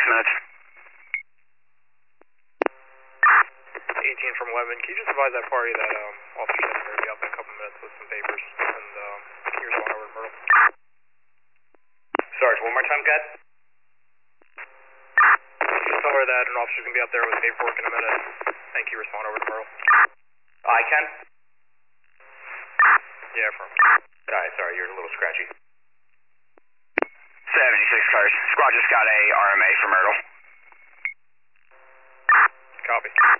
minutes. 18 from 11. Can you just advise that party that Officer Shepard will be out in a couple minutes with some papers, and can you respond over to Myrtle? Sarge, one more time, Cat. Can you just tell her that an officer's going to be out there with paperwork in a minute? Thank you, respond over to Myrtle. I can? Yeah, from. Alright, sorry, you're a little scratchy. 76 cars. Squad just got a RMA for Myrtle. Copy.